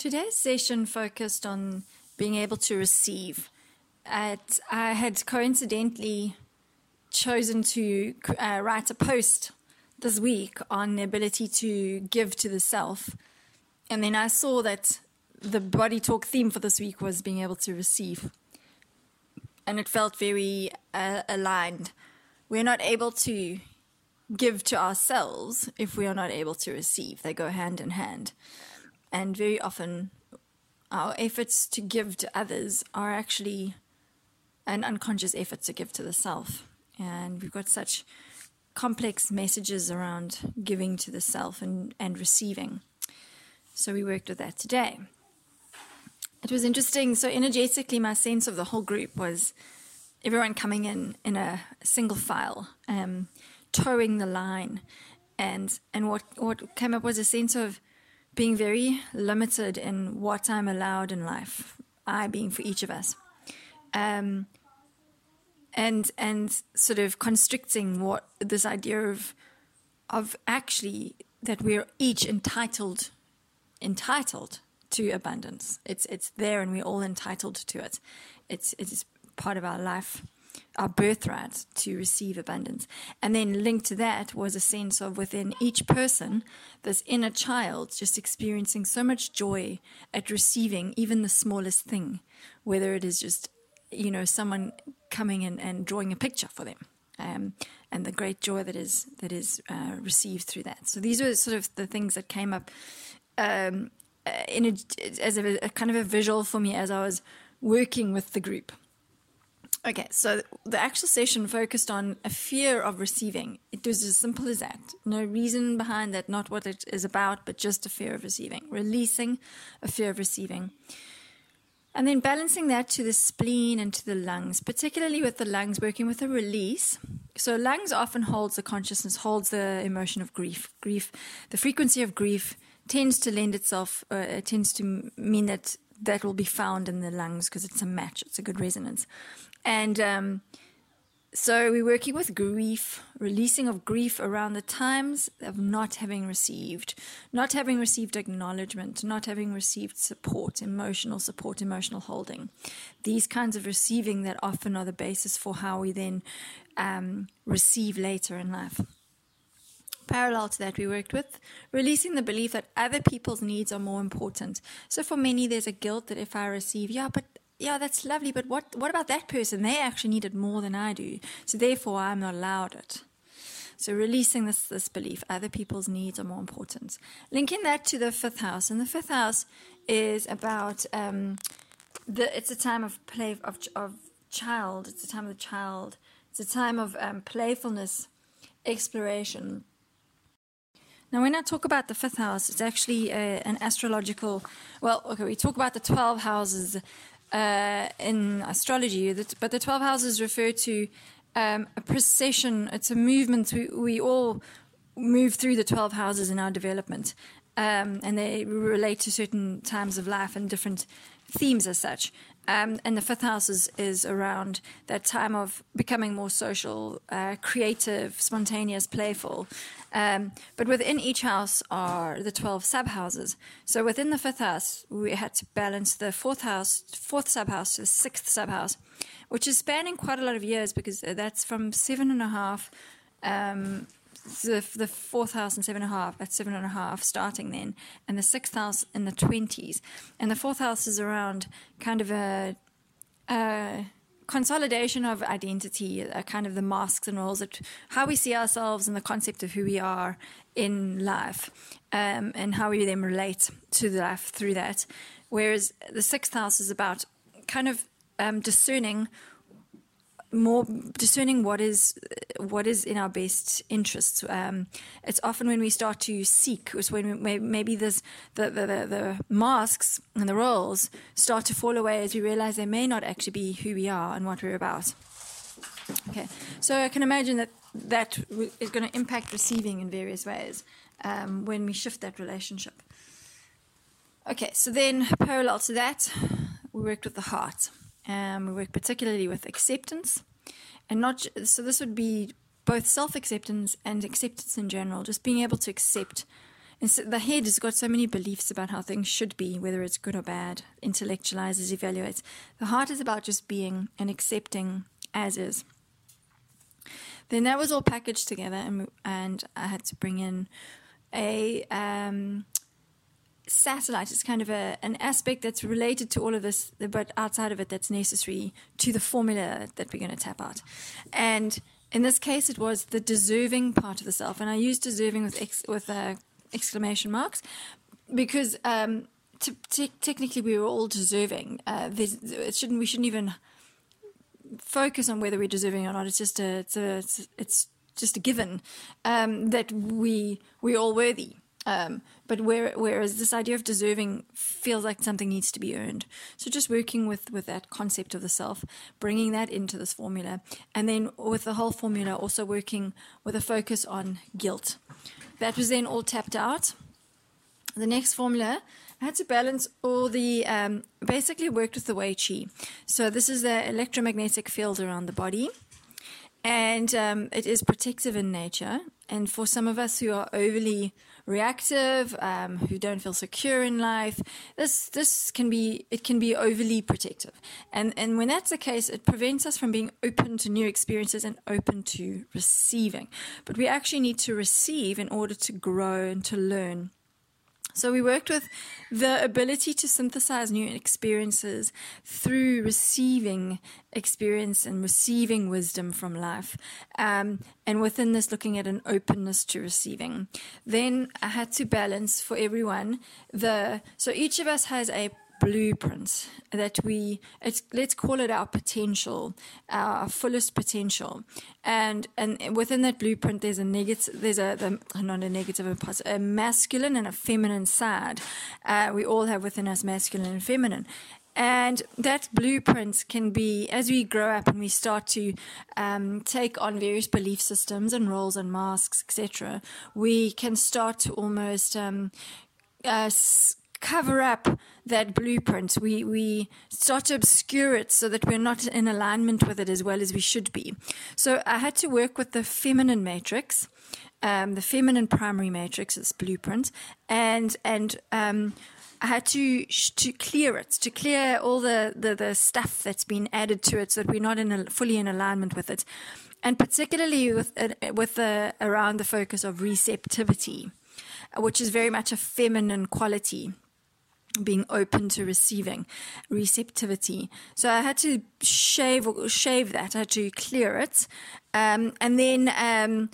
Today's session focused on being able to receive. I had coincidentally chosen to write a post this week on the ability to give to the self. And then I saw that the body talk theme for this week was being able to receive. And it felt very aligned. We're not able to give to ourselves if we are not able to receive. They go hand in hand. And very often our efforts to give to others are actually an unconscious effort to give to the self. And we've got such complex messages around giving to the self and receiving. So we worked with that today. It was interesting. So energetically, my sense of the whole group was everyone coming in a single file, towing the line. And what came up was a sense of being very limited in what I'm allowed in life, I being for each of us. And sort of constricting what this idea of actually that we're each entitled to abundance. It's there and we're all entitled to it. It's part of our life, our birthright to receive abundance. And then linked to that was a sense of within each person, this inner child just experiencing so much joy at receiving even the smallest thing, whether it is just, someone coming in and drawing a picture for them, and the great joy that is received through that. So these were sort of the things that came up as a kind of a visual for me as I was working with the group. Okay, so the actual session focused on a fear of receiving. It was as simple as that. No reason behind that, not what it is about, but just a fear of receiving. Releasing a fear of receiving. And then balancing that to the spleen and to the lungs, particularly with the lungs, working with a release. So lungs often holds the consciousness, holds the emotion of grief. The frequency of grief tends to lend itself, tends to mean that will be found in the lungs because it's a match, it's a good resonance. And so we're working with grief, releasing of grief around the times of not having received acknowledgement, not having received support, emotional holding. These kinds of receiving that often are the basis for how we then receive later in life. Parallel to that, we worked with releasing the belief that other people's needs are more important. So for many, there's a guilt that if I receive, that's lovely, but what about that person? They actually need it more than I do. So therefore, I'm not allowed it. So releasing this belief, other people's needs are more important. Linking that to the fifth house. And the fifth house is about, it's a time of play, of child. It's a time of the child. It's a time of playfulness, exploration. Now, when I talk about the fifth house, it's actually an astrological, we talk about the 12 houses in astrology, but the 12 houses refer to a procession. It's a movement. We all move through the 12 houses in our development, and they relate to certain times of life and different themes as such. And the fifth house is around that time of becoming more social, creative, spontaneous, playful. But within each house are the 12 sub-houses. So within the fifth house, we had to balance the fourth sub-house to the sixth sub-house, which is spanning quite a lot of years because that's from 7.5, the fourth house and 7.5, that's 7.5 starting then, and the sixth house in the 20s. And the fourth house is around kind of a consolidation of identity, kind of the masks and roles, how we see ourselves and the concept of who we are in life, and how we then relate to life through that. Whereas the sixth house is about kind of discerning what is in our best interests. It's often when we start to seek, it's when maybe the masks and the roles start to fall away as we realize they may not actually be who we are and what we're about. Okay, so I can imagine that is going to impact receiving in various ways when we shift that relationship. Okay, so then parallel to that, we worked with the heart. We work particularly with acceptance, and so this would be both self-acceptance and acceptance in general, just being able to accept And so the head has got so many beliefs about how things should be, whether it's good or bad, intellectualizes, evaluates. The heart is about just being and accepting as is. Then that was all packaged together, and I had to bring in a satellite. It's kind of an aspect that's related to all of this, but outside of it that's necessary to the formula that we're going to tap out. And in this case, it was the deserving part of the self. And I used deserving with exclamation marks because technically we were all deserving. We shouldn't even focus on whether we're deserving or not. It's just a given that we're all worthy. But whereas this idea of deserving feels like something needs to be earned. So just working with that concept of the self, bringing that into this formula, and then with the whole formula also working with a focus on guilt. That was then all tapped out. The next formula, I had to balance all the, basically worked with the Wei Qi. So this is the electromagnetic field around the body. And it is protective in nature. And for some of us who are overly reactive, who don't feel secure in life, this can be overly protective. And when that's the case, it prevents us from being open to new experiences and open to receiving. But we actually need to receive in order to grow and to learn. So we worked with the ability to synthesize new experiences through receiving experience and receiving wisdom from life. And within this, looking at an openness to receiving. Then I had to balance for everyone so each of us has a blueprint that let's call it our potential, our fullest potential, and within that blueprint there's a masculine and a feminine side. We all have within us masculine and feminine. And that blueprint can be, as we grow up and we start to take on various belief systems and roles and masks, etc., we can start to almost cover up that blueprint. We start to obscure it so that we're not in alignment with it as well as we should be. So I had to work with the feminine matrix, the feminine primary matrix, this blueprint, and I had to clear it, to clear all the stuff that's been added to it so that we're not fully in alignment with it. And particularly with around the focus of receptivity, which is very much a feminine quality, being open to receiving, receptivity. So I had to shave that, I had to clear it. And then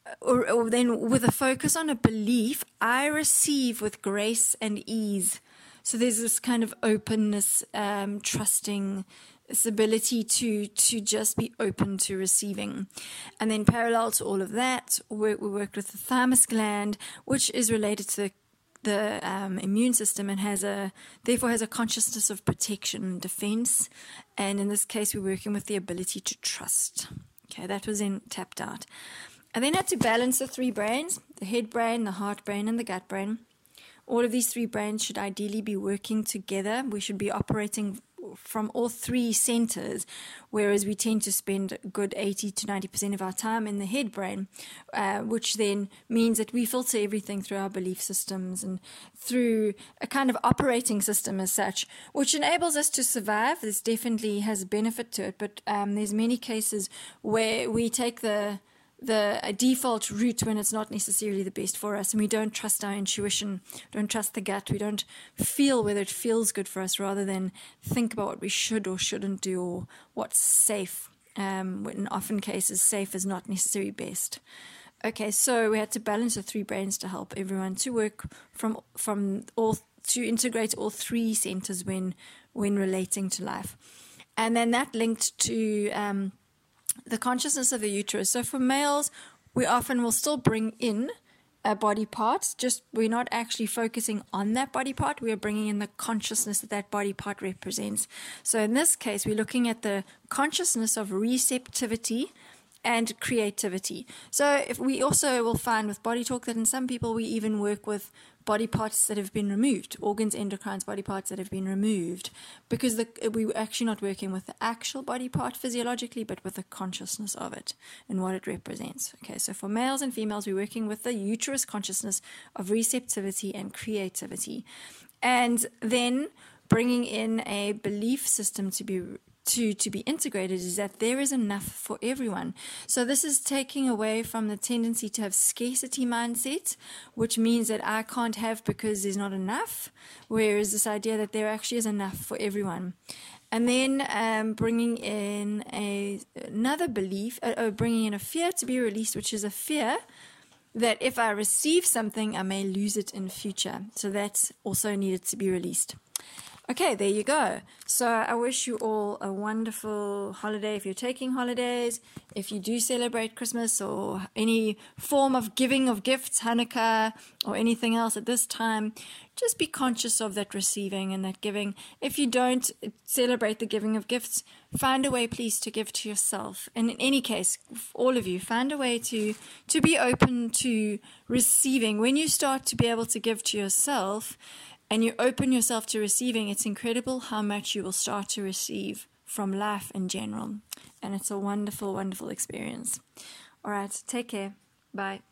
or then with a focus on a belief, I receive with grace and ease. So there's this kind of openness, trusting, this ability to just be open to receiving. And then parallel to all of that, we worked with the thymus gland, which is related to the immune system and therefore has a consciousness of protection and defense. And in this case, we're working with the ability to trust. Okay, that was then tapped out. I then had to balance the three brains, the head brain, the heart brain, and the gut brain. All of these three brains should ideally be working together. We should be operating from all three centers, whereas we tend to spend a good 80 to 90% of our time in the head brain, which then means that we filter everything through our belief systems and through a kind of operating system as such, which enables us to survive. This definitely has a benefit to it, but there's many cases where we take the default route when it's not necessarily the best for us, and we don't trust our intuition, don't trust the gut, we don't feel whether it feels good for us rather than think about what we should or shouldn't do or what's safe. In often cases, safe is not necessarily best. Okay, so we had to balance the three brains to help everyone to work from all, to integrate all three centers when relating to life. And then that linked to the consciousness of the uterus. So for males, we often will still bring in a body part, just we're not actually focusing on that body part, we are bringing in the consciousness that body part represents. So in this case, we're looking at the consciousness of receptivity and creativity. So if we also will find with Body Talk that in some people we even work with body parts that have been removed, organs, endocrines, body parts that have been removed, because we're actually not working with the actual body part physiologically, but with the consciousness of it and what it represents. Okay, so for males and females, we're working with the uterus consciousness of receptivity and creativity, and then bringing in a belief system to be integrated is that there is enough for everyone. So this is taking away from the tendency to have scarcity mindset, which means that I can't have because there's not enough, whereas this idea that there actually is enough for everyone. And then bringing in another belief, bringing in a fear to be released, which is a fear that if I receive something, I may lose it in future. So that's also needed to be released. Okay, there you go. So I wish you all a wonderful holiday if you're taking holidays. If you do celebrate Christmas or any form of giving of gifts, Hanukkah, or anything else at this time, just be conscious of that receiving and that giving. If you don't celebrate the giving of gifts, find a way, please, to give to yourself. And in any case, all of you, find a way to be open to receiving. When you start to be able to give to yourself, and you open yourself to receiving, it's incredible how much you will start to receive from life in general. And it's a wonderful, wonderful experience. All right, take care. Bye.